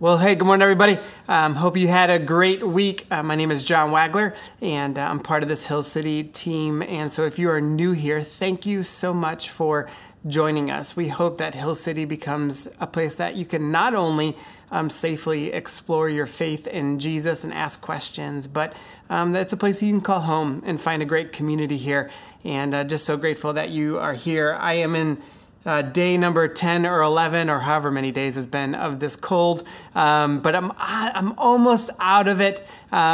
Well, hey, good morning, everybody. Hope you had a great week. My name is John Wagler, and I'm part of this Hill City team. And so if you are new here, thank you so much for joining us. We hope that Hill City becomes a place that you can not only safely explore your faith in Jesus and ask questions, but that's a place you can call home and find a great community here. And just so grateful that you are here. I am in day number 10 or 11 or however many days has been of this cold, but I'm almost out of it.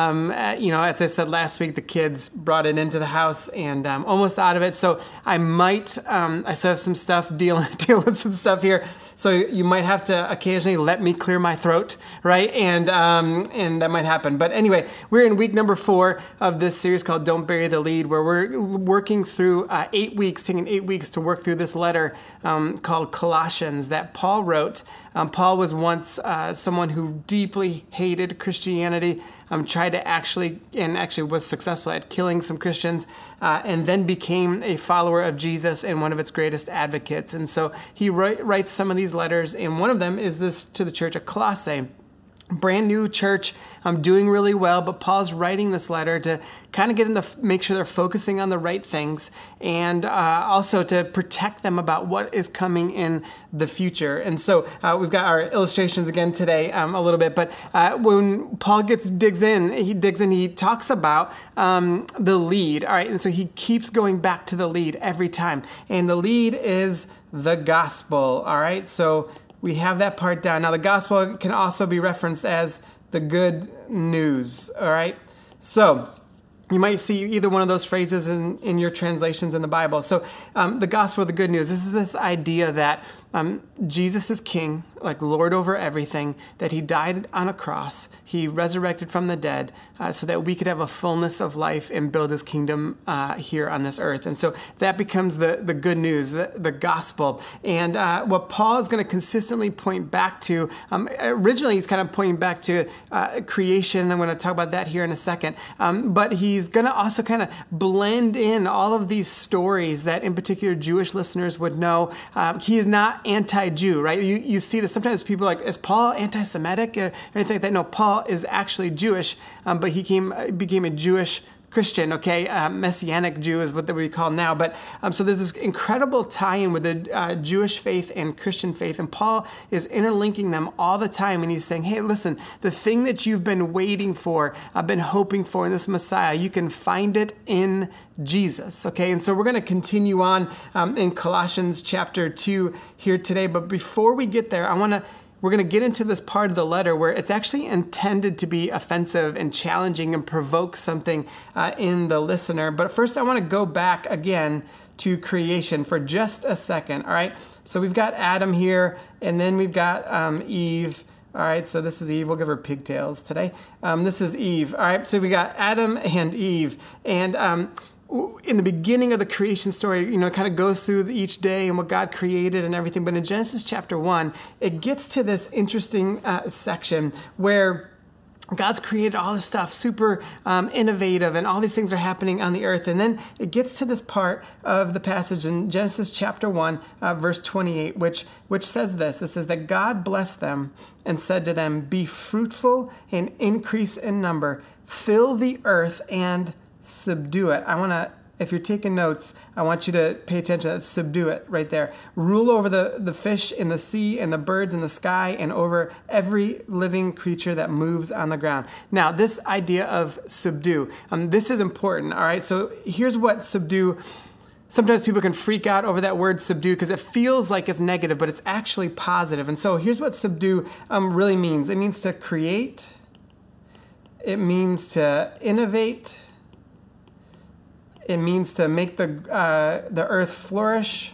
As I said last week, the kids brought it into the house, and I'm almost out of it. So I might, I still have some stuff deal with some stuff here. So you might have to occasionally let me clear my throat, right? And that might happen. But anyway, we're in week number 4 of this series called Don't Bury the Lead, where we're working through 8 weeks, taking 8 weeks to work through this letter called Colossians that Paul wrote. Paul was once someone who deeply hated Christianity, tried to actually was successful at killing some Christians, and then became a follower of Jesus and one of its greatest advocates. And so he writes some of these letters, and one of them is this to the church of Colossae. Brand new church, doing really well, but Paul's writing this letter to kind of get them to make sure they're focusing on the right things, and also to protect them about what is coming in the future. And so we've got our illustrations again today a little bit, but when Paul digs in, he talks about the lead. All right, and so he keeps going back to the lead every time, and the lead is the gospel. All right, so we have that part down. Now, the gospel can also be referenced as the good news, all right? So you might see either one of those phrases in your translations in the Bible. So the gospel, the good news, this is this idea that Jesus is king, like Lord over everything, that he died on a cross, he resurrected from the dead, so that we could have a fullness of life and build his kingdom here on this earth. And so that becomes the good news, the gospel. And what Paul is going to consistently point back to, originally he's kind of pointing back to creation. I'm going to talk about that here in a second. But he's going to also kind of blend in all of these stories that in particular Jewish listeners would know. He is not anti-Jew, right? You see this sometimes people are like, is Paul anti-Semitic or anything like that? No, Paul is actually Jewish, but he became a Jewish Christian, okay? Messianic Jew is what we call now. But so there's this incredible tie-in with the Jewish faith and Christian faith. And Paul is interlinking them all the time. And he's saying, hey, listen, the thing that you've been waiting for, I've been hoping for in this Messiah, you can find it in Jesus, okay? And so we're going to continue on in Colossians chapter 2 here today. But before we get there, we're going to get into this part of the letter where it's actually intended to be offensive and challenging and provoke something in the listener. But first, I want to go back again to creation for just a second, all right? So we've got Adam here, and then we've got Eve. All right, so this is Eve. We'll give her pigtails today. This is Eve. All right, so we got Adam and Eve. And in the beginning of the creation story, it kind of goes through each day and what God created and everything. But in Genesis chapter 1, it gets to this interesting section where God's created all this stuff, super innovative, and all these things are happening on the earth. And then it gets to this part of the passage in Genesis chapter 1, verse 28, which says this. It says that God blessed them and said to them, be fruitful and increase in number, fill the earth and subdue it. If you're taking notes, I want you to pay attention to subdue it right there. Rule over the fish in the sea and the birds in the sky and over every living creature that moves on the ground. Now, this idea of subdue, this is important, all right? So here's what subdue, sometimes people can freak out over that word subdue because it feels like it's negative, but it's actually positive. And so here's what subdue really means. It means to create. It means to innovate. It means to make the earth flourish.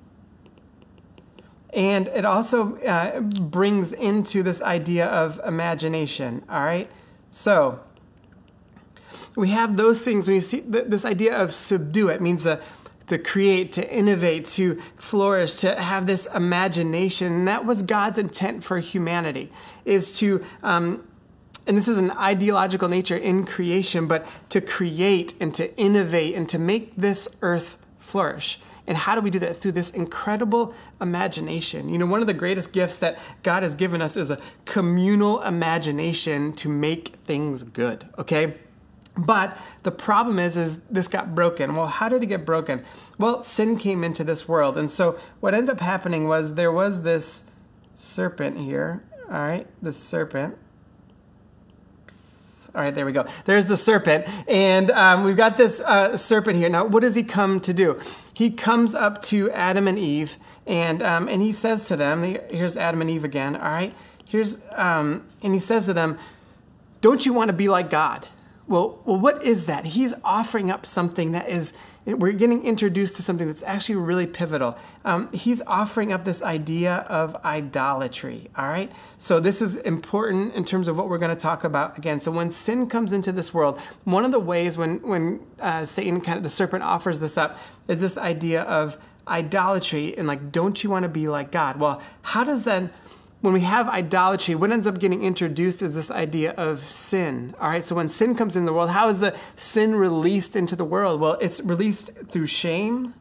And it also brings into this idea of imagination, all right? So we have those things. When you see this idea of subdue, it means to create, to innovate, to flourish, to have this imagination. And that was God's intent for humanity, is to and this is an ideological nature in creation, but to create and to innovate and to make this earth flourish. And how do we do that? Through this incredible imagination. You know, one of the greatest gifts that God has given us is a communal imagination to make things good, okay? But the problem is this got broken. Well, how did it get broken? Well, sin came into this world. And so what ended up happening was there was this serpent here, all right, this serpent. All right, there we go. There's the serpent. And we've got this serpent here. Now, what does he come to do? He comes up to Adam and Eve, and he says to them, here's Adam and Eve again, all right? And he says to them, don't you want to be like God? Well, what is that? He's offering up something that is, we're getting introduced to something that's actually really pivotal. He's offering up this idea of idolatry, all right? So this is important in terms of what we're going to talk about again. So when sin comes into this world, one of the ways when Satan, the serpent, offers this up is this idea of idolatry and like, don't you want to be like God? Well, how does that... When we have idolatry, what ends up getting introduced is this idea of sin. All right, so when sin comes in the world, how is the sin released into the world? Well, it's released through shame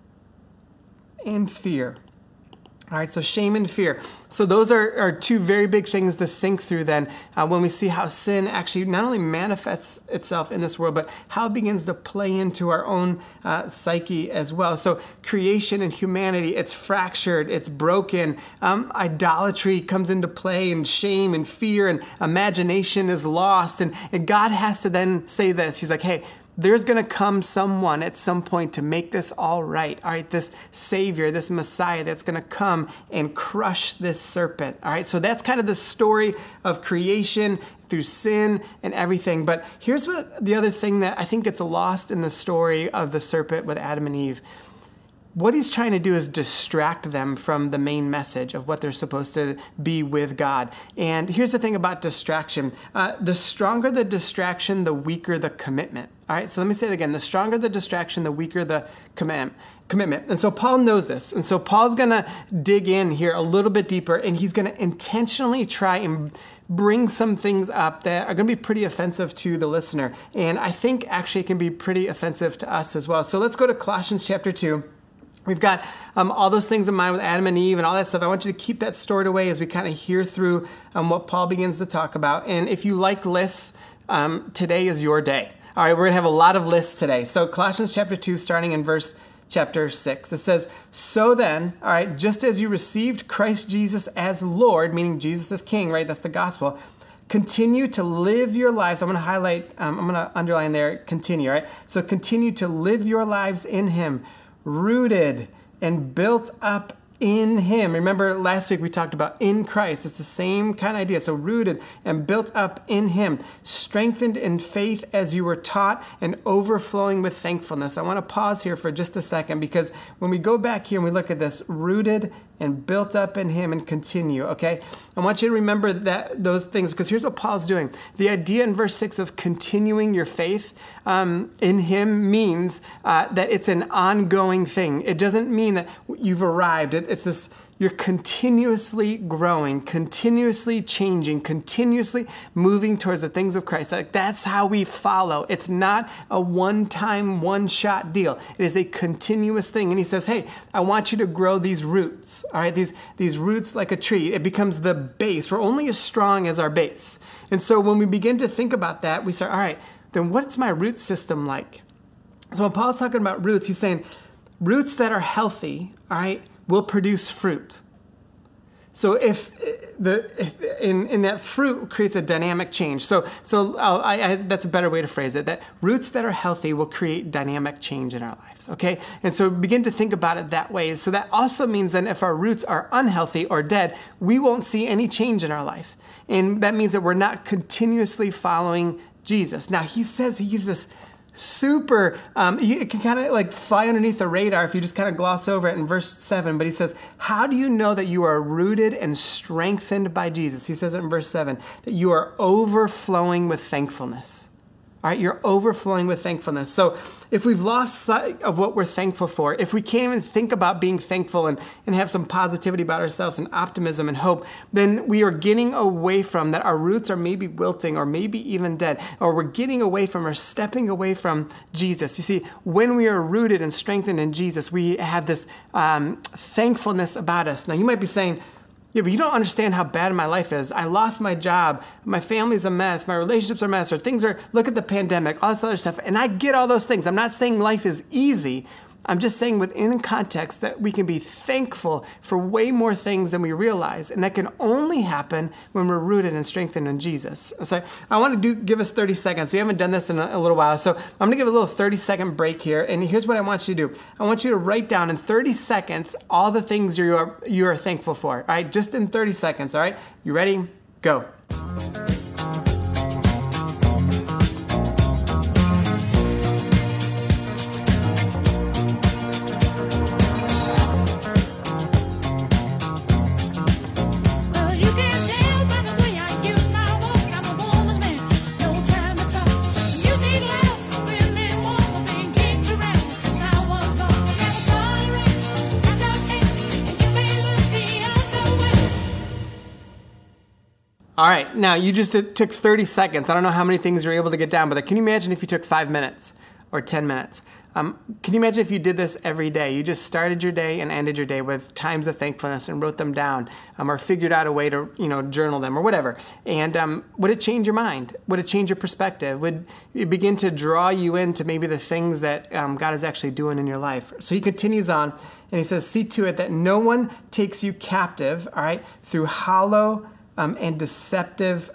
and fear. All right, so shame and fear. So those are two very big things to think through then when we see how sin actually not only manifests itself in this world, but how it begins to play into our own psyche as well. So creation and humanity, it's fractured, it's broken. Idolatry comes into play, and shame and fear and imagination is lost. And God has to then say this. He's like, hey, there's going to come someone at some point to make this all right. All right, this Savior, this Messiah that's going to come and crush this serpent. All right, so that's kind of the story of creation through sin and everything. But here's what the other thing that I think gets lost in the story of the serpent with Adam and Eve. What he's trying to do is distract them from the main message of what they're supposed to be with God. And here's the thing about distraction. The stronger the distraction, the weaker the commitment. All right, so let me say it again. The stronger the distraction, the weaker the commitment. And so Paul knows this. And so Paul's going to dig in here a little bit deeper, and he's going to intentionally try and bring some things up that are going to be pretty offensive to the listener. And I think actually it can be pretty offensive to us as well. So let's go to Colossians chapter 2. We've got all those things in mind with Adam and Eve and all that stuff. I want you to keep that stored away as we kind of hear through what Paul begins to talk about. And if you like lists, today is your day. All right, we're going to have a lot of lists today. So Colossians chapter 2, starting in verse chapter 6, it says, so then, all right, just as you received Christ Jesus as Lord, meaning Jesus is King, right? That's the gospel. Continue to live your lives. I'm going to highlight, I'm going to underline there, continue, all right? So continue to live your lives in Him, rooted and built up in Him. Remember last week we talked about in Christ. It's the same kind of idea. So rooted and built up in Him, strengthened in faith as you were taught, and overflowing with thankfulness. I want to pause here for just a second, because when we go back here and we look at this, rooted and built up in Him, and continue, okay? I want you to remember those things, because here's what Paul's doing. The idea in verse 6 of continuing your faith in Him means that it's an ongoing thing. It doesn't mean that you've arrived. It's this, you're continuously growing, continuously changing, continuously moving towards the things of Christ. Like, that's how we follow. It's not a one-time, one-shot deal. It is a continuous thing. And he says, hey, I want you to grow these roots, all right? These roots like a tree. It becomes the base. We're only as strong as our base. And so when we begin to think about that, we start, all right, then what's my root system like? So when Paul's talking about roots, he's saying roots that are healthy, all right, will produce fruit. So if in that fruit creates a dynamic change. So that's a better way to phrase it. That roots that are healthy will create dynamic change in our lives. Okay, and so begin to think about it that way. So that also means then if our roots are unhealthy or dead, we won't see any change in our life, and that means that we're not continuously following Jesus. Now he says, he gives this super, it can kind of like fly underneath the radar if you just kind of gloss over it in verse 7. But he says, how do you know that you are rooted and strengthened by Jesus? He says it in verse 7, that you are overflowing with thankfulness. All right, you're overflowing with thankfulness. So if we've lost sight of what we're thankful for, if we can't even think about being thankful and have some positivity about ourselves and optimism and hope, then we are getting away from that. Our roots are maybe wilting or maybe even dead, or we're getting away from or stepping away from Jesus. You see, when we are rooted and strengthened in Jesus, we have this thankfulness about us. Now, you might be saying, yeah, but you don't understand how bad my life is. I lost my job. My family's a mess. My relationships are a mess. Or look at the pandemic, all this other stuff. And I get all those things. I'm not saying life is easy. I'm just saying within context that we can be thankful for way more things than we realize. And that can only happen when we're rooted and strengthened in Jesus. So I want to give us 30 seconds. We haven't done this in a little while. So I'm going to give a little 30-second break here. And here's what I want you to do. I want you to write down in 30 seconds all the things you are thankful for. All right, just in 30 seconds. All right, you ready? Go. All right, now you just took 30 seconds. I don't know how many things you're able to get down, but can you imagine if you took 5 minutes or 10 minutes? Can you imagine if you did this every day? You just started your day and ended your day with times of thankfulness and wrote them down, or figured out a way to journal them or whatever. And would it change your mind? Would it change your perspective? Would it begin to draw you into maybe the things that God is actually doing in your life? So he continues on and he says, see to it that no one takes you captive, all right, through hollow and deceptive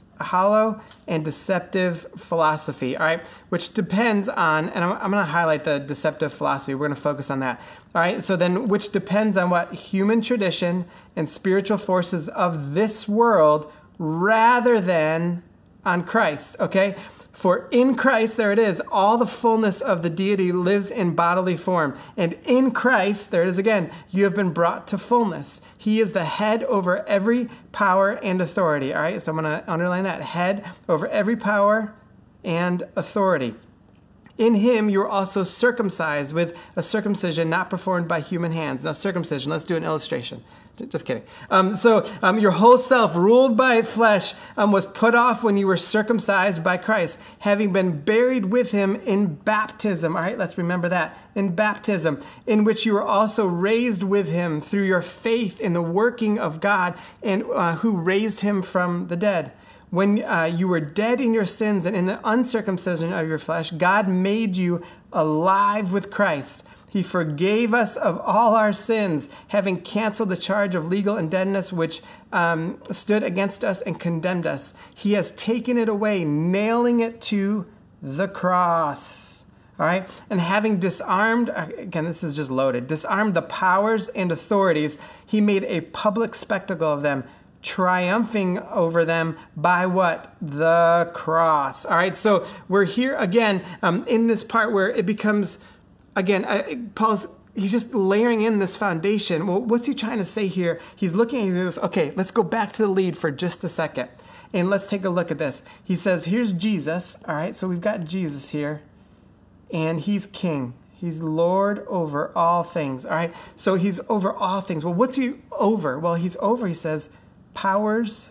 philosophy, all right, which depends on, and I'm going to highlight the deceptive philosophy. We're going to focus on that, all right? So then, which depends on what? Human tradition and spiritual forces of this world rather than on Christ, okay? For in Christ, there it is, all the fullness of the deity lives in bodily form. And in Christ, there it is again, you have been brought to fullness. He is the head over every power and authority. All right, so I'm going to underline that. Head over every power and authority. In him, you are also circumcised with a circumcision not performed by human hands. Now, circumcision, let's do an illustration. Just kidding. Your whole self, ruled by flesh, was put off when you were circumcised by Christ, having been buried with him in baptism. All right, let's remember that. In baptism, in which you were also raised with him through your faith in the working of God, and who raised him from the dead. When you were dead in your sins and in the uncircumcision of your flesh, God made you alive with Christ. He forgave us of all our sins, having canceled the charge of legal indebtedness which stood against us and condemned us. He has taken it away, nailing it to the cross. All right? And having disarmed, again, this is just loaded, disarmed the powers and authorities, he made a public spectacle of them, triumphing over them by what? The cross. All right, so we're here again in this part where it becomes, again, he's just layering in this foundation. Well, what's he trying to say here? He's looking at this, okay, let's go back to the lead for just a second. And let's take a look at this. He says, here's Jesus. All right, so we've got Jesus here. And he's king. He's Lord over all things. All right, so he's over all things. Well, what's he over? Well, he's over, he says, powers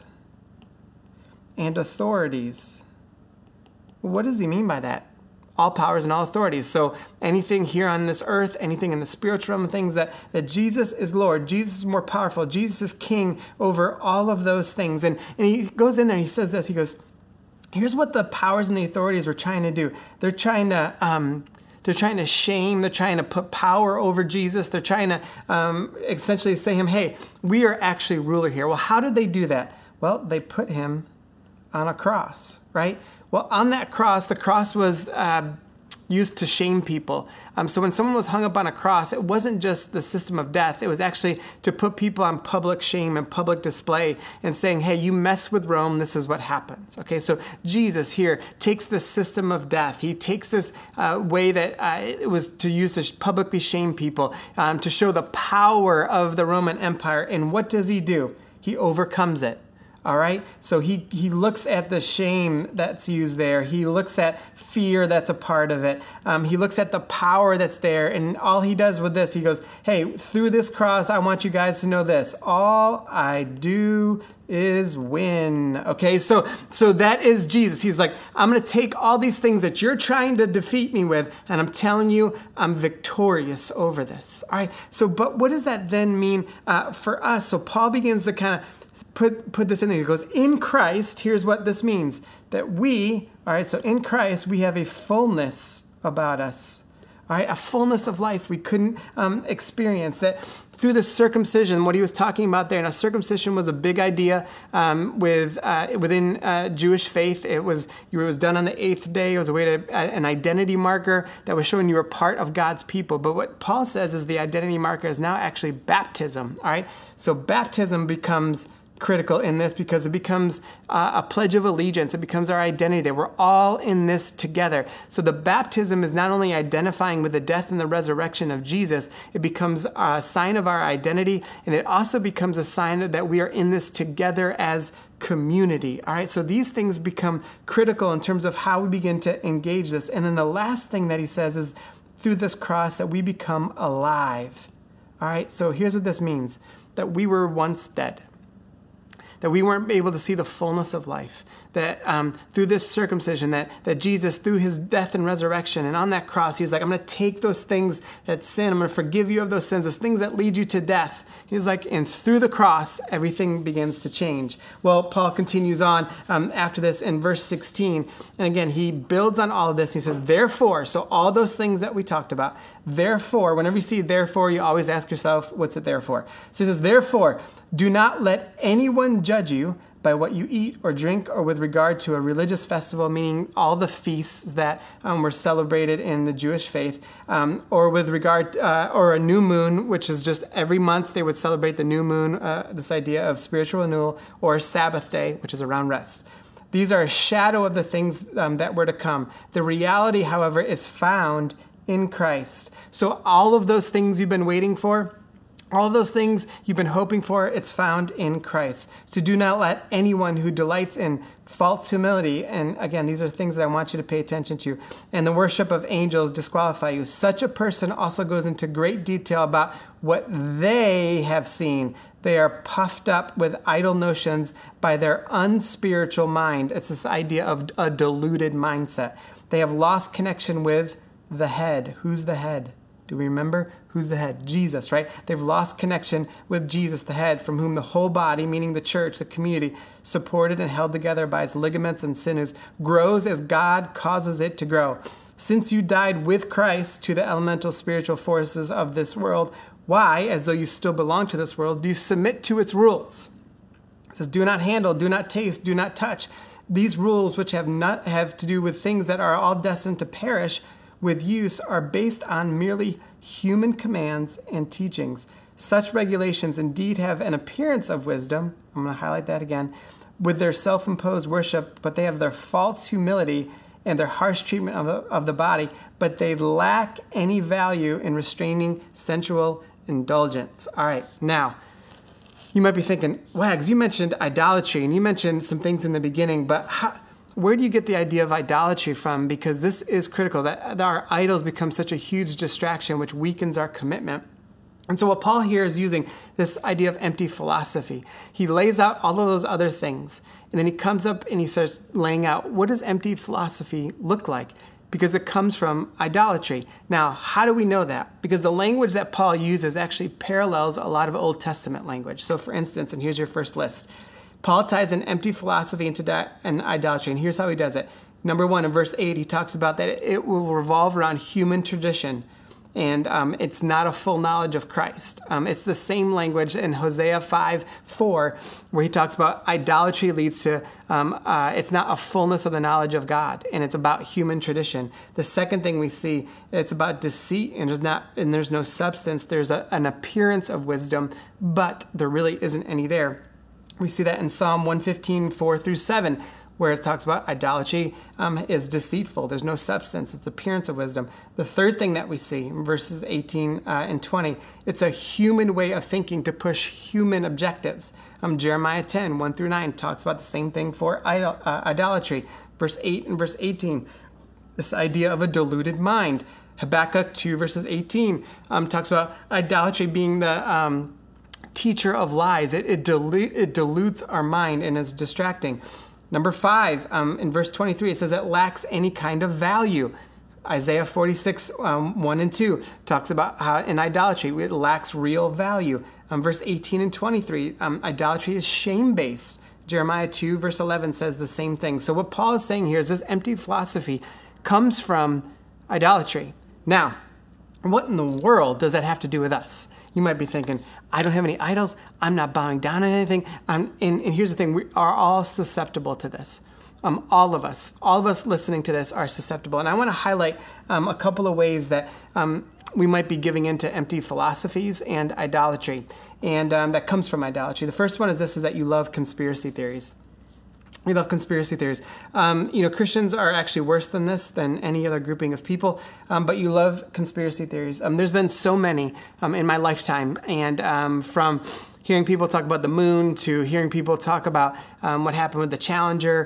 and authorities. What does he mean by that? All powers and all authorities. So anything here on this earth, anything in the spiritual realm, things that Jesus is Lord, Jesus is more powerful, Jesus is king over all of those things. And he goes in there, he says this, he goes, here's what the powers and the authorities are trying to do. They're trying to shame, they're trying to put power over Jesus. They're trying to essentially say him, hey, we are actually ruler here. Well, how did they do that? Well, they put him on a cross, right? Well, on that cross, the cross was used to shame people. So when someone was hung up on a cross, it wasn't just the system of death. It was actually to put people on public shame and public display and saying, hey, you mess with Rome, this is what happens. Okay, so Jesus here takes this system of death. He takes this way that it was to use to publicly shame people, to show the power of the Roman Empire. And what does he do? He overcomes it. All right. So he looks at the shame that's used there. He looks at fear that's a part of it. He looks at the power that's there. And all he does with this, he goes, hey, through this cross, I want you guys to know this. All I do is win. Okay. So that is Jesus. He's like, I'm going to take all these things that you're trying to defeat me with, and I'm telling you, I'm victorious over this. All right. So, but what does that then mean for us? So Paul begins to kind of put this in there. He goes, in Christ, here's what this means, that we, all right, so in Christ, we have a fullness about us, all right, a fullness of life we couldn't experience, that through the circumcision, what he was talking about there. Now, circumcision was a big idea within Jewish faith. It was done on the 8th day. It was a way to an identity marker that was showing you were part of God's people. But what Paul says is the identity marker is now actually baptism, all right? So baptism becomes critical in this because it becomes a pledge of allegiance. It becomes our identity that we're all in this together. So the baptism is not only identifying with the death and the resurrection of Jesus, it becomes a sign of our identity, and it also becomes a sign that we are in this together as community. All right, so these things become critical in terms of how we begin to engage this. And then the last thing that he says is through this cross that we become alive. All right, so here's what this means, that we were once dead, that we weren't able to see the fullness of life, that through this circumcision, that Jesus, through his death and resurrection, and on that cross, he was like, I'm going to take those things that sin, I'm going to forgive you of those sins, those things that lead you to death. He's like, and through the cross, everything begins to change. Well, Paul continues on after this in verse 16, and again, he builds on all of this. He says, therefore, so all those things that we talked about, therefore, whenever you see therefore, you always ask yourself, what's it there for? So he says, therefore, do not let anyone judge you by what you eat or drink, or with regard to a religious festival, meaning all the feasts that were celebrated in the Jewish faith, or with regard, or a new moon, which is just every month they would celebrate the new moon, this idea of spiritual renewal, or Sabbath day, which is around rest. These are a shadow of the things that were to come. The reality, however, is found in Christ. So all of those things you've been waiting for, all those things you've been hoping for, it's found in Christ. So do not let anyone who delights in false humility, and again, these are things that I want you to pay attention to, and the worship of angels disqualify you. Such a person also goes into great detail about what they have seen. They are puffed up with idle notions by their unspiritual mind. It's this idea of a deluded mindset. They have lost connection with the head. Who's the head? Do we remember? Who's the head? Jesus, right? They've lost connection with Jesus, the head, from whom the whole body, meaning the church, the community, supported and held together by its ligaments and sinews, grows as God causes it to grow. Since you died with Christ to the elemental spiritual forces of this world, why, as though you still belong to this world, do you submit to its rules? It says, do not handle, do not taste, do not touch. These rules, which have to do with things that are all destined to perish, with use, are based on merely human commands and teachings. Such regulations indeed have an appearance of wisdom, I'm going to highlight that again, with their self-imposed worship, but they have their false humility and their harsh treatment of the body, but they lack any value in restraining sensual indulgence. All right, now, you might be thinking, Wags, you mentioned idolatry, and you mentioned some things in the beginning, but where do you get the idea of idolatry from? Because this is critical, that our idols become such a huge distraction, which weakens our commitment. And so what Paul here is using this idea of empty philosophy. He lays out all of those other things, and then he comes up and he starts laying out, what does empty philosophy look like? Because it comes from idolatry. Now, how do we know that? Because the language that Paul uses actually parallels a lot of Old Testament language. So for instance, and here's your first list, Paul ties an empty philosophy into an idolatry, and here's how he does it. Number 1, in verse 8, he talks about that it will revolve around human tradition, and it's not a full knowledge of Christ. It's the same language in Hosea 5:4, where he talks about idolatry leads to, it's not a fullness of the knowledge of God, and it's about human tradition. The second thing we see, it's about deceit, and there's no substance. There's an appearance of wisdom, but there really isn't any there. We see that in Psalm 115, 4-7, where it talks about idolatry is deceitful. There's no substance. It's appearance of wisdom. The third thing that we see in verses 18 and 20, it's a human way of thinking to push human objectives. Jeremiah 10, 1 through 9 talks about the same thing for idolatry. Verse 8 and verse 18, this idea of a deluded mind. Habakkuk 2 verses 18 talks about idolatry being the teacher of lies. It dilutes our mind and is distracting. Number 5, in verse 23, it says it lacks any kind of value. Isaiah 46, 1 and 2 talks about how in idolatry it lacks real value. Verse 18 and 23, idolatry is shame-based. Jeremiah 2 verse 11 says the same thing. So what Paul is saying here is this empty philosophy comes from idolatry. Now, what in the world does that have to do with us? You might be thinking, I don't have any idols. I'm not bowing down on anything. And here's the thing. We are all susceptible to this. All of us listening to this are susceptible. And I want to highlight a couple of ways that we might be giving into empty philosophies and idolatry. And that comes from idolatry. The first one is this, is that you love conspiracy theories. We love conspiracy theories. Christians are actually worse than this, than any other grouping of people, but you love conspiracy theories. There's been so many in my lifetime, and from hearing people talk about the moon to hearing people talk about what happened with the Challenger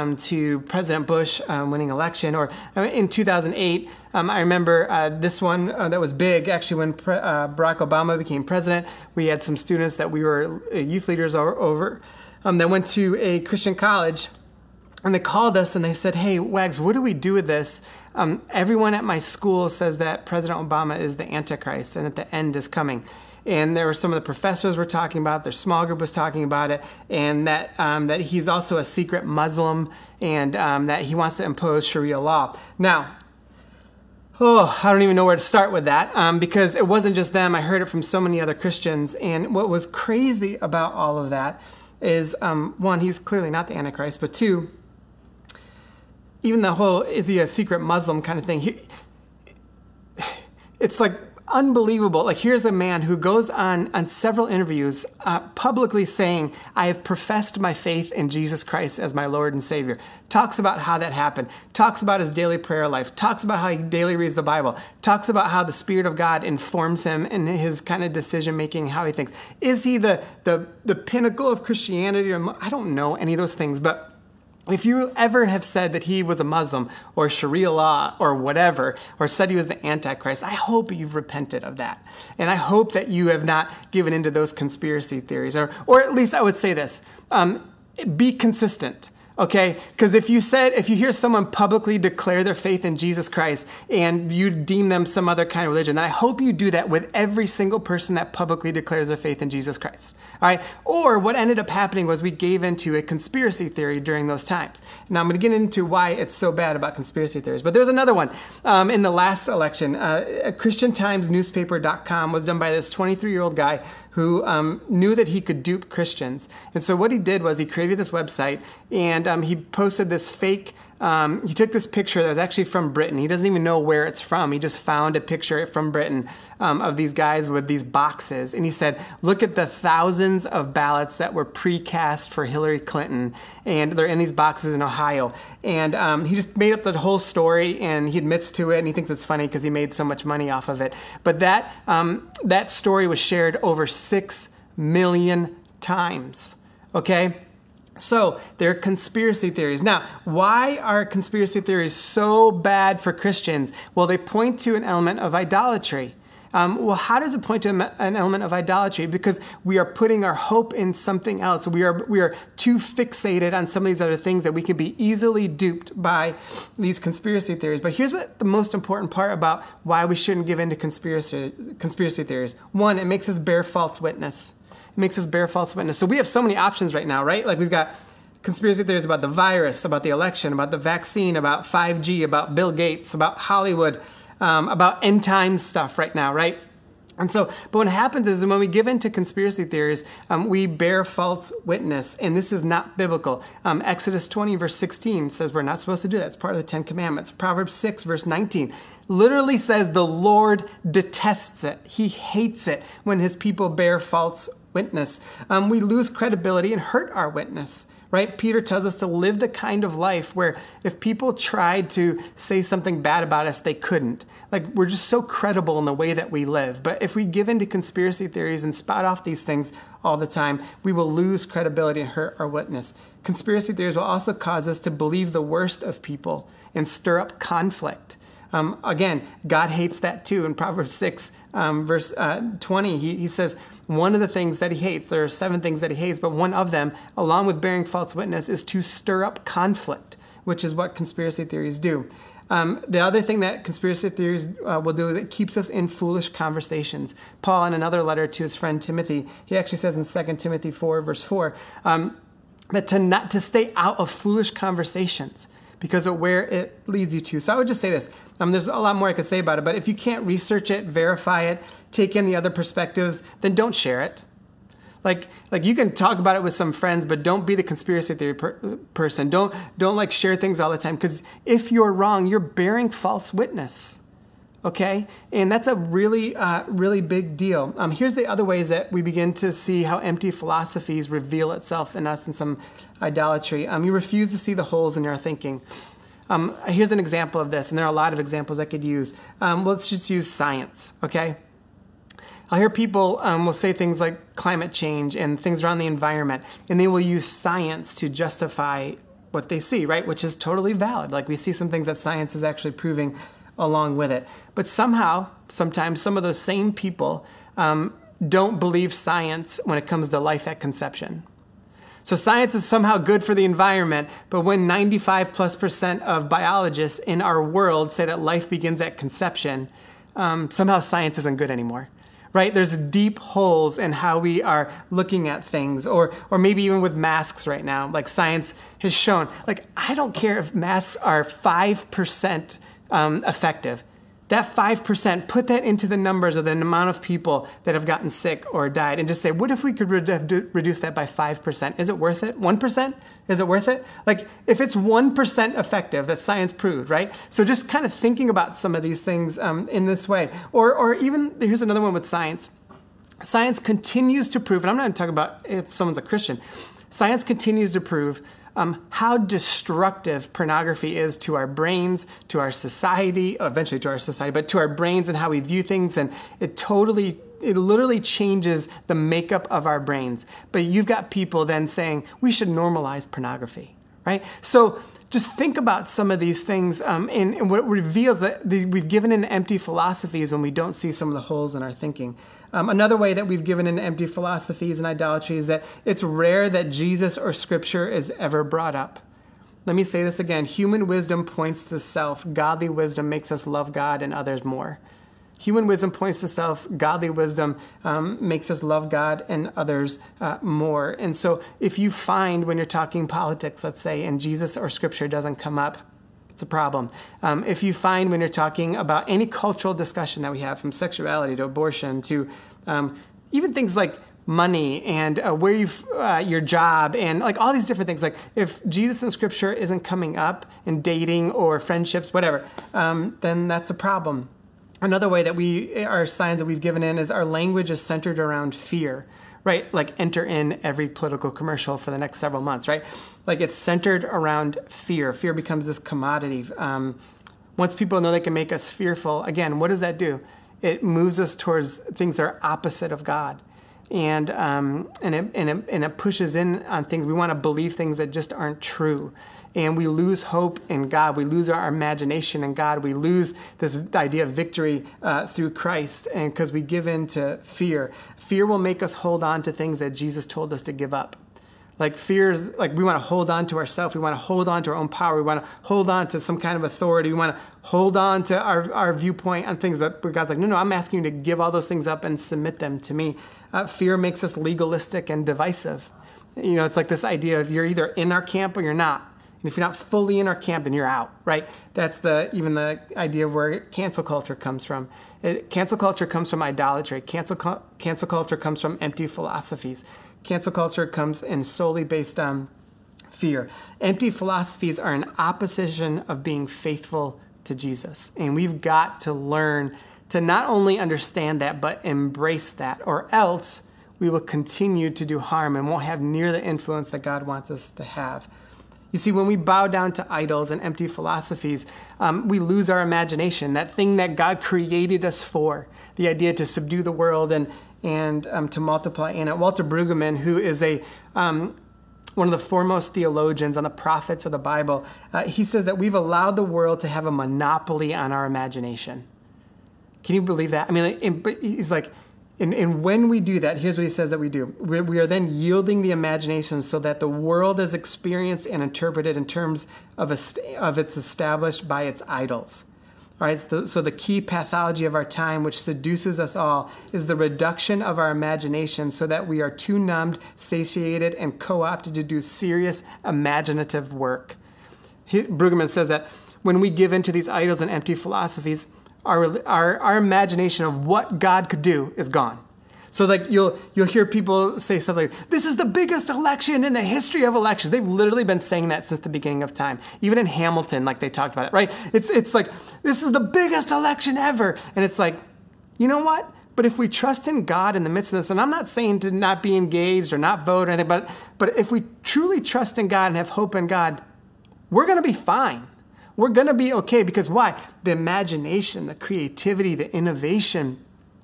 to President Bush winning election, or in 2008, I remember this one that was big, actually, when Barack Obama became president. We had some students that we were youth leaders over that went to a Christian college, and they called us and they said, hey, Wags, what do we do with this? Everyone at my school says that President Obama is the Antichrist and that the end is coming. And there were some of the professors were talking about it, their small group was talking about it, and that he's also a secret Muslim, and that he wants to impose Sharia law. Now, I don't even know where to start with that, because it wasn't just them. I heard it from so many other Christians. And what was crazy about all of that is, one, he's clearly not the Antichrist, but two, even the whole, is he a secret Muslim kind of thing, it's like unbelievable. Like, here's a man who goes on several interviews publicly saying, I have professed my faith in Jesus Christ as my Lord and Savior. Talks about how that happened. Talks about his daily prayer life. Talks about how he daily reads the Bible. Talks about how the Spirit of God informs him in his kind of decision-making, how he thinks. Is he the pinnacle of Christianity? I don't know any of those things, but if you ever have said that he was a Muslim or Sharia law or whatever, or said he was the Antichrist, I hope you've repented of that. And I hope that you have not given into those conspiracy theories. Or at least I would say this, be consistent. Okay, because if you hear someone publicly declare their faith in Jesus Christ and you deem them some other kind of religion, then I hope you do that with every single person that publicly declares their faith in Jesus Christ. All right, or what ended up happening was we gave into a conspiracy theory during those times. Now I'm going to get into why it's so bad about conspiracy theories, but there's another one. In the last election, ChristianTimesNewspaper.com was done by this 23-year-old guy who knew that he could dupe Christians. And so what he did was he created this website, and he posted this fake, he took this picture that was actually from Britain. He doesn't even know where it's from. He just found a picture from Britain of these guys with these boxes. And he said, look at the thousands of ballots that were precast for Hillary Clinton. And they're in these boxes in Ohio. And he just made up the whole story, and he admits to it, and he thinks it's funny because he made so much money off of it. But that story was shared over 6 million times. Okay? So there are conspiracy theories. Now, why are conspiracy theories so bad for Christians? Well, they point to an element of idolatry. Well, how does it point to an element of idolatry? Because we are putting our hope in something else. We are too fixated on some of these other things that we could be easily duped by these conspiracy theories. But here's what the most important part about why we shouldn't give in to conspiracy theories. One, it makes us bear false witness. It makes us bear false witness. So we have so many options right now, right? Like, we've got conspiracy theories about the virus, about the election, about the vaccine, about 5G, about Bill Gates, about Hollywood, about end time stuff right now, right? And so, but what happens is when we give in to conspiracy theories, we bear false witness, and this is not biblical. Exodus 20 verse 16 says we're not supposed to do that. It's part of the 10 Commandments. Proverbs 6 verse 19 literally says the Lord detests it. He hates it when his people bear false witness. We lose credibility and hurt our witness, right? Peter tells us to live the kind of life where if people tried to say something bad about us, they couldn't. Like, we're just so credible in the way that we live. But if we give in to conspiracy theories and spout off these things all the time, we will lose credibility and hurt our witness. Conspiracy theories will also cause us to believe the worst of people and stir up conflict. Again, God hates that too. In Proverbs 6, verse 20, he says, one of the things that he hates, there are 7 things that he hates, but one of them, along with bearing false witness, is to stir up conflict, which is what conspiracy theories do. The other thing that conspiracy theories will do is it keeps us in foolish conversations. Paul, in another letter to his friend Timothy, he actually says in 2 Timothy 4, verse 4, that to stay out of foolish conversations because of where it leads you to. So I would just say this. There's a lot more I could say about it, but if you can't research it, verify it, take in the other perspectives, then don't share it. Like you can talk about it with some friends, but don't be the conspiracy theory person. Don't like share things all the time, because if you're wrong, you're bearing false witness. Okay? And that's a really, really big deal. Here's the other ways that we begin to see how empty philosophies reveal itself in us in some idolatry. You refuse to see the holes in your thinking. Here's an example of this, and there are a lot of examples I could use. Let's just use science, okay? I'll hear people will say things like climate change and things around the environment, and they will use science to justify what they see, right? Which is totally valid. Like, we see some things that science is actually proving along with it. But somehow, sometimes some of those same people don't believe science when it comes to life at conception. So science is somehow good for the environment, but when 95+% of biologists in our world say that life begins at conception, somehow science isn't good anymore. Right? There's deep holes in how we are looking at things, or maybe even with masks right now, like science has shown. Like, I don't care if masks are 5% effective. That 5%, put that into the numbers of the amount of people that have gotten sick or died, and just say, what if we could reduce that by 5%? Is it worth it? 1%? Is it worth it? Like, if it's 1% effective, that's science proved, right? So just kind of thinking about some of these things in this way. Or even, here's another one with science. Science continues to prove, and I'm not talking about if someone's a Christian, science continues to prove how destructive pornography is to our brains, to our society, eventually to our society, but to our brains and how we view things. And it literally changes the makeup of our brains. But you've got people then saying we should normalize pornography, right? So just think about some of these things, and what reveals that we've given in empty philosophies when we don't see some of the holes in our thinking. Another way that we've given in empty philosophies and idolatry is that it's rare that Jesus or Scripture is ever brought up. Let me say this again. Human wisdom points to self. Godly wisdom makes us love God and others more. Human wisdom points to self. Godly wisdom makes us love God and others more. And so if you find when you're talking politics, let's say, and Jesus or Scripture doesn't come up, it's a problem. If you find when you're talking about any cultural discussion that we have, from sexuality to abortion to even things like money and where your job and like all these different things, like if Jesus and Scripture isn't coming up in dating or friendships, whatever, then that's a problem. Another way that our signs that we've given in is our language is centered around fear, right? Like, enter in every political commercial for the next several months, right? Like, it's centered around fear. Fear becomes this commodity. Once people know they can make us fearful, again, what does that do? It moves us towards things that are opposite of God. And it pushes in on things. We want to believe things that just aren't true. And we lose hope in God. We lose our imagination in God. We lose this idea of victory through Christ, and because we give in to fear. Fear will make us hold on to things that Jesus told us to give up. Like, fear is like we want to hold on to ourselves. We want to hold on to our own power. We want to hold on to some kind of authority. We want to hold on to our viewpoint on things. But God's like, no, I'm asking you to give all those things up and submit them to me. Fear makes us legalistic and divisive. It's like this idea of you're either in our camp or you're not. And if you're not fully in our camp, then you're out, right? That's even the idea of where cancel culture comes from. Cancel culture comes from idolatry. Cancel culture comes from empty philosophies. Cancel culture comes in solely based on fear. Empty philosophies are an opposition of being faithful to Jesus. And we've got to learn to not only understand that, but embrace that, or else we will continue to do harm and won't have near the influence that God wants us to have. You see, when we bow down to idols and empty philosophies, we lose our imagination, that thing that God created us for, the idea to subdue the world and to multiply in it. Walter Brueggemann, who is one of the foremost theologians on the prophets of the Bible, he says that we've allowed the world to have a monopoly on our imagination. Can you believe that? I mean, he's like, and when we do that, here's what he says that we do. We are then yielding the imagination so that the world is experienced and interpreted in terms of its established by its idols. All right, so the key pathology of our time, which seduces us all, is the reduction of our imagination so that we are too numbed, satiated, and co-opted to do serious imaginative work. Brueggemann says that when we give in to these idols and empty philosophies, our imagination of what God could do is gone. So like you'll hear people say something like, this is the biggest election in the history of elections. They've literally been saying that since the beginning of time. Even in Hamilton, like they talked about it, right? It's like, this is the biggest election ever. And it's like, you know what? But if we trust in God in the midst of this, and I'm not saying to not be engaged or not vote or anything, but if we truly trust in God and have hope in God, we're going to be fine. We're going to be okay, because why? The imagination, the creativity, the innovation,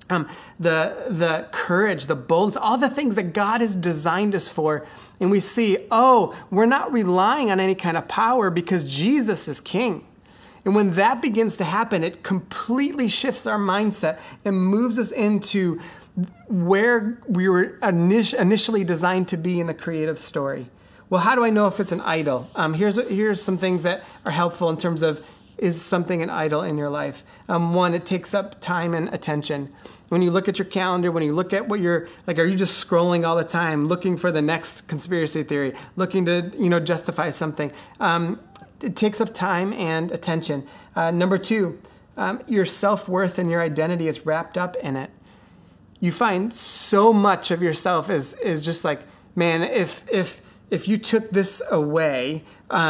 the courage, the boldness, all the things that God has designed us for. And we see, we're not relying on any kind of power because Jesus is King. And when that begins to happen, it completely shifts our mindset and moves us into where we were initially designed to be in the creative story. Well, how do I know if it's an idol? Here's some things that are helpful in terms of, is something an idol in your life? One, it takes up time and attention. When you look at your calendar, when you look at what you're like, are you just scrolling all the time, looking for the next conspiracy theory, looking to justify something? It takes up time and attention. Number two, your self-worth and your identity is wrapped up in it. You find so much of yourself is just like, man, if you took this away,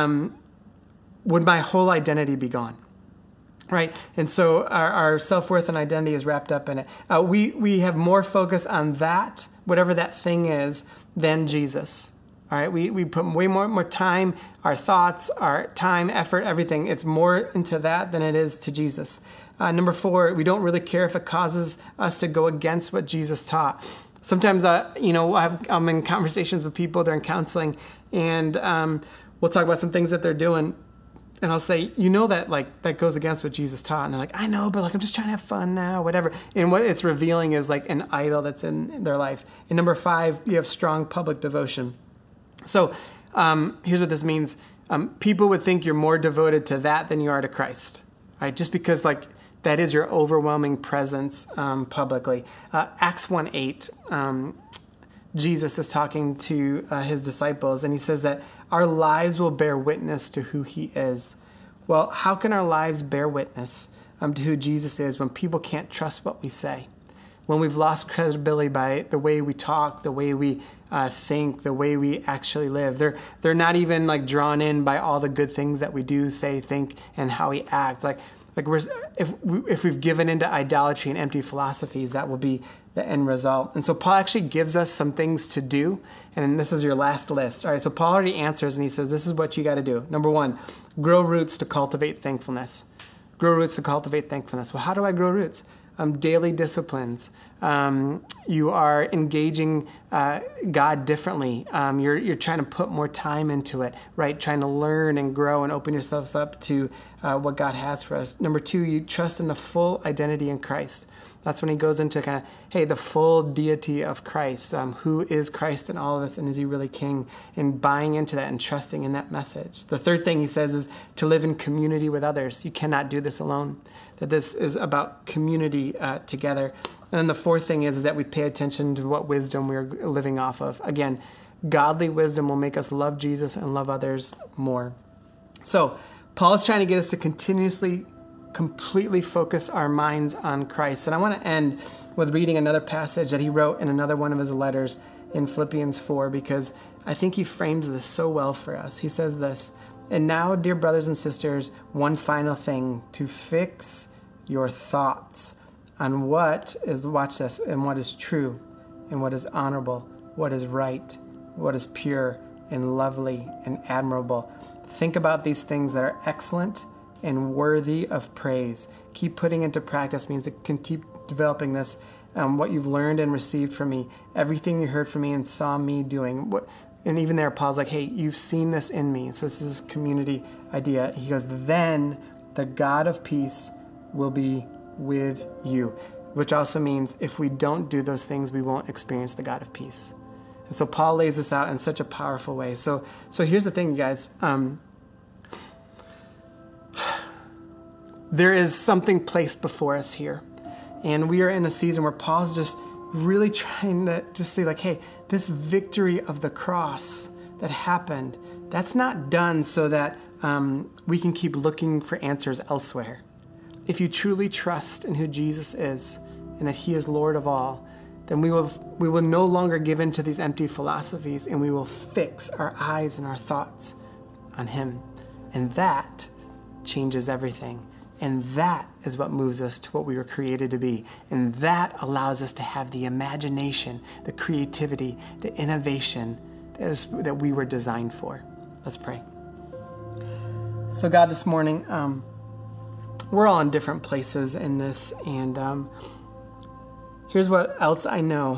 would my whole identity be gone? Right? And so our self-worth and identity is wrapped up in it. We have more focus on that, whatever that thing is, than Jesus. All right? We put way more time, our thoughts, our time, effort, everything. It's more into that than it is to Jesus. Number four, we don't really care if it causes us to go against what Jesus taught. Sometimes, I'm in conversations with people, they're in counseling, and we'll talk about some things that they're doing. And I'll say, that goes against what Jesus taught. And they're like, I know, but I'm just trying to have fun now, whatever. And what it's revealing is like an idol that's in their life. And number five, you have strong public devotion. So here's what this means. People would think you're more devoted to that than you are to Christ, right? Just because that is your overwhelming presence publicly. Acts 1:8, Jesus is talking to his disciples, and he says that our lives will bear witness to who he is. Well, how can our lives bear witness to who Jesus is when people can't trust what we say? When we've lost credibility by the way we talk, the way we think, the way we actually live. They're not even drawn in by all the good things that we do, say, think, and how we act. If we've given into idolatry and empty philosophies, that will be the end result. And so Paul actually gives us some things to do, and this is your last list. All right, so Paul already answers, and he says, this is what you got to do. Number one, grow roots to cultivate thankfulness. Grow roots to cultivate thankfulness. Well, how do I grow roots? Daily disciplines. You are engaging God differently. You're trying to put more time into it, right? Trying to learn and grow and open yourselves up to what God has for us. Number two, you trust in the full identity in Christ. That's when he goes into the full deity of Christ. Who is Christ in all of us, and is he really King? And buying into that and trusting in that message. The third thing he says is to live in community with others. You cannot do this alone. That this is about community together. And then the fourth thing is that we pay attention to what wisdom we're living off of. Again, godly wisdom will make us love Jesus and love others more. So Paul is trying to get us to continuously, completely focus our minds on Christ. And I want to end with reading another passage that he wrote in another one of his letters in Philippians 4, because I think he frames this so well for us. He says this, and now, dear brothers and sisters, one final thing, to fix your thoughts on what is, watch this, and what is true, and what is honorable, what is right, what is pure and lovely and admirable. Think about these things that are excellent and worthy of praise. Keep putting into practice means to keep developing this, what you've learned and received from me, everything you heard from me and saw me doing. And even there, Paul's like, hey, you've seen this in me. So this is a community idea. He goes, then the God of peace will be with you, which also means if we don't do those things, we won't experience the God of peace. And so Paul lays this out in such a powerful way. So here's the thing, you guys. There is something placed before us here. And we are in a season where Paul's just really trying to just say like, hey, this victory of the cross that happened, that's not done so that we can keep looking for answers elsewhere. If you truly trust in who Jesus is and that he is Lord of all, then we will no longer give in to these empty philosophies, and we will fix our eyes and our thoughts on him. And that changes everything. And that is what moves us to what we were created to be. And that allows us to have the imagination, the creativity, the innovation that we were designed for. Let's pray. So God, this morning, we're all in different places in this. And here's what else I know.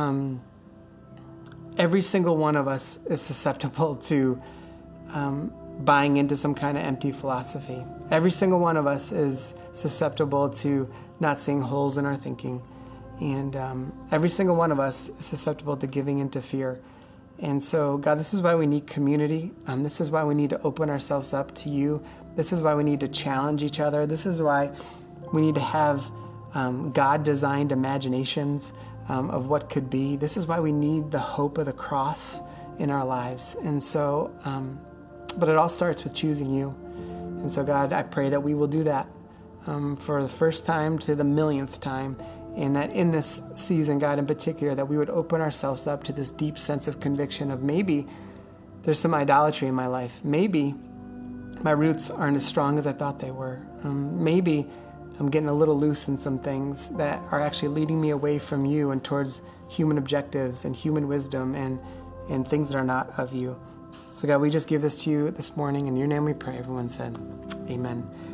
Every single one of us is susceptible to buying into some kind of empty philosophy. Every single one of us is susceptible to not seeing holes in our thinking. And every single one of us is susceptible to giving into fear. And so, God, this is why we need community. This is why we need to open ourselves up to you. This is why we need to challenge each other. This is why we need to have God-designed imaginations of what could be. This is why we need the hope of the cross in our lives. And so, but it all starts with choosing you. And so, God, I pray that we will do that for the first time to the millionth time. And that in this season, God, in particular, that we would open ourselves up to this deep sense of conviction of maybe there's some idolatry in my life. Maybe my roots aren't as strong as I thought they were. Maybe I'm getting a little loose in some things that are actually leading me away from you and towards human objectives and human wisdom and things that are not of you. So God, we just give this to you this morning. In your name we pray. Everyone said, amen.